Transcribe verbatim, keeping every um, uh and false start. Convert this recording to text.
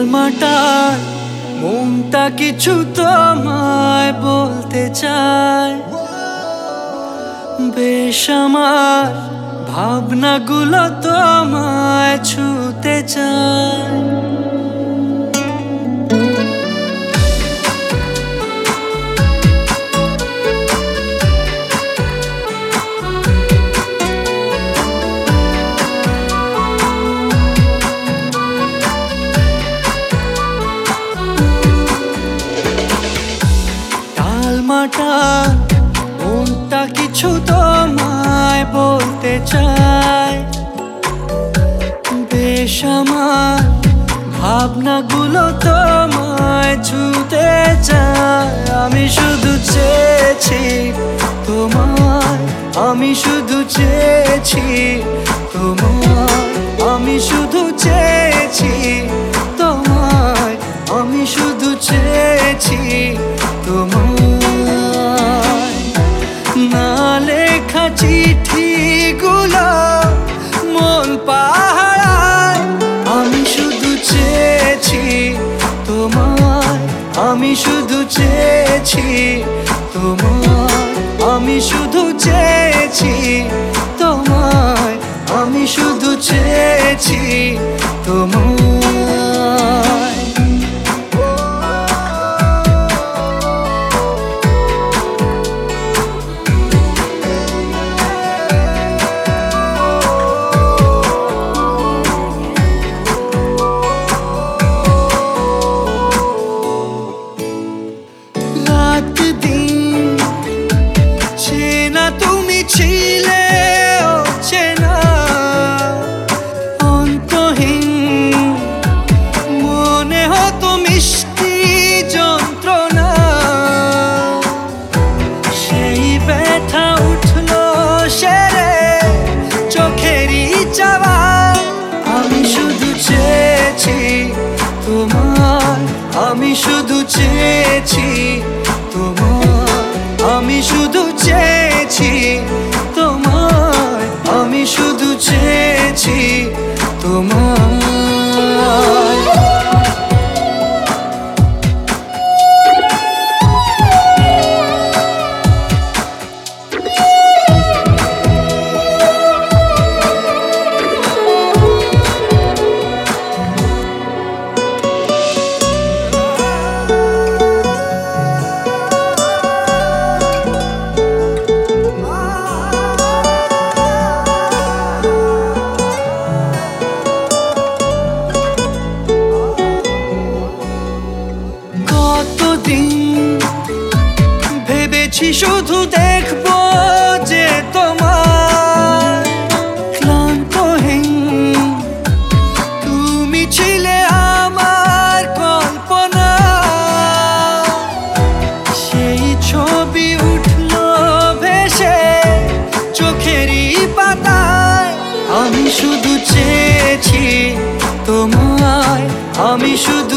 টালমাটাল মনটা কিছু তোমায় বলতে চায়, বেশ আমার ভাবনাগুলো তোমায় ছুতে চায়। টালমাটাল মনটা কিছু তোমায় বলতে চায়, বেশ আমার ভাবনাগুলো তোমায় ছুতে চায়। আমি শুধু চেয়েছি তোমায়, আমি শুধু চেয়েছি তোমায়, আমি শুধু চেয়েছি তোমায়, আমি শুধু চেয়েছি তোমায়। না লেখা চিঠিগুলো মন পাহারায়, আমি শুধু চেয়েছি তোমায়, আমি শুধু চেয়েছি তোমায়, আমি শুধু চেয়েছি তোমায়, আমি শুধু চেয়েছি তোমায়। রাত দিন চেনা তুমি ছিলে অচেনা, অন্তহীন মনে হতো মিষ্টি যন্ত্রণা। সেই ব্যথা উঠলো সেরে চোখেরই চাওয়ায়, আমি শুধু চেয়েছি তোমার, আমি শুধু চেয়েছি তোমার, আমি শুধু চেয়েছি তোমার, আমি শুধু চেয়েছি তোমার। ভেবেছি শুধু দেখবো যে তোমার ক্লান্তহীন তুমি ছিলে আমার কল্পনা। সেই ছবি উঠলো ভেসে চোখেরই পাতায়, আমি শুধু চেয়েছি তোমায়, আমি শুধু